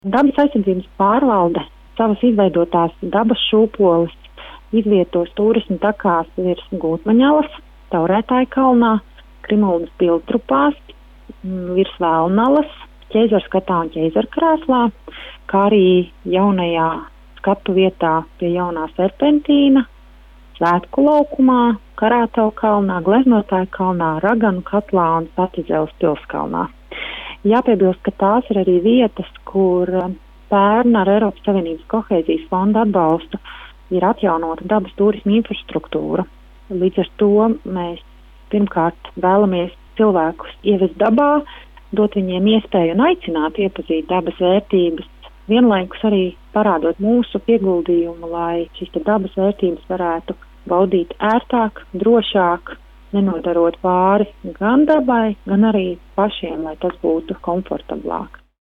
Dabas aizsardzības pārvalde savas izveidotās dabas šūpoles izvietos turismu takās virs Gūtmaņalas, Taurētāja kalnā, Krimuldas piltrupās, virs Vēlnalas, Ķeizarskatā un Ķeizarkrēslā, kā arī jaunajā skatu vietā pie jaunā serpentīna, Svētku laukumā, Karātavu kalnā, Gleznotāja kalnā, Raganu katlā un Patizeles pilskalnā. Jāpiebilst, ka tās ir arī vietas, kur pērn ar Eiropas Savienības kohēzijas fonda atbalstu ir atjaunota dabas turisma infrastruktūra. Līdz ar to mēs pirmkārt vēlamies cilvēkus ievest dabā, dot viņiem iespēju un aicināt iepazīt dabas vērtības, vienlaikus arī parādot mūsu ieguldījumu, lai šīs dabas vērtības varētu baudīt ērtāk, drošāk, nenodarot pāri gan dabai, gan arī pašiem, lai tas būtu komfortablāk.